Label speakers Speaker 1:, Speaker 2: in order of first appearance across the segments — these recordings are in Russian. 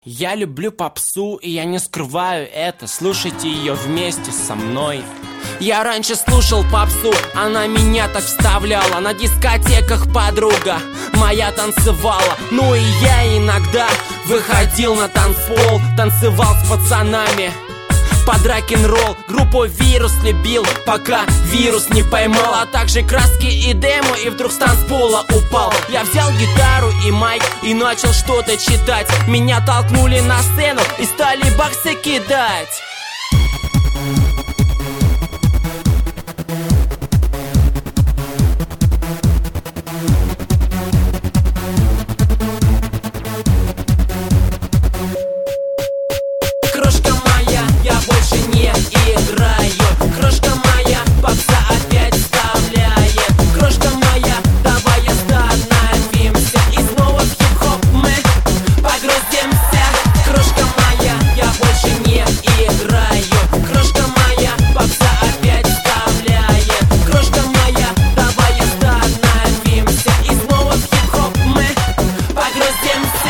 Speaker 1: Я люблю попсу, и я не скрываю это. Слушайте ее вместе со мной. Я раньше слушал попсу, она меня так вставляла. На дискотеках подруга моя танцевала. Ну и я иногда выходил на танцпол, танцевал с пацанами под рок-н-ролл. Группу «Вирус» любил, пока вирус не поймал. А также краски и демо, и вдруг с танцпола упал. Я взял гитару и майк и начал что-то читать. Меня толкнули на сцену и стали баксы кидать. Крошка моя, я больше не играю. Крошка моя, попса опять вставляет. Крошка моя, давай остановимся. И снова в хип-хоп мы погрузимся. Крошка моя, я больше не играю. Крошка моя, попса опять вставляет. Крошка моя, давай остановимся. И снова в хип-хоп мы погрузимся.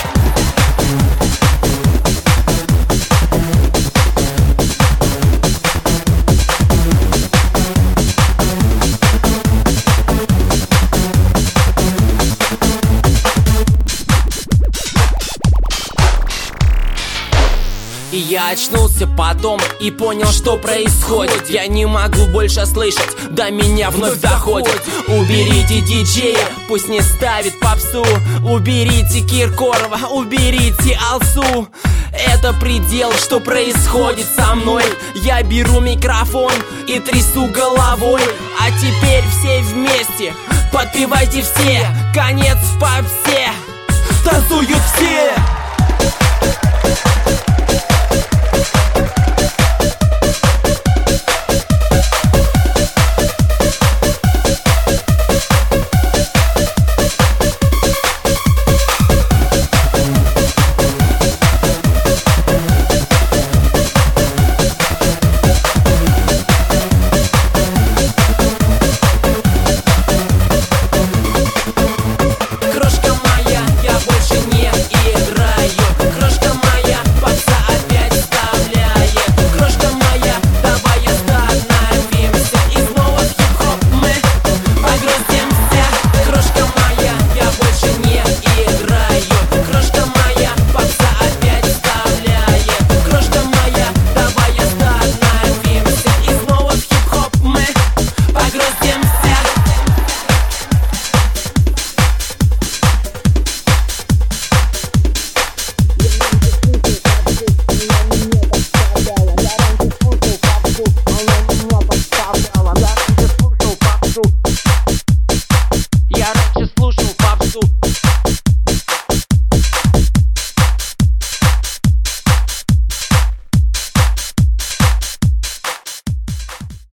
Speaker 1: И я очнулся потом и понял, что происходит. Я не могу больше слышать, до меня вновь доходит. Уберите диджея, пусть не ставит попсу. Уберите Киркорова, уберите Алсу. Это предел, что происходит со мной. Я беру микрофон и трясу головой. А теперь все вместе подпевайте все. Конец в попсе, танцуют все.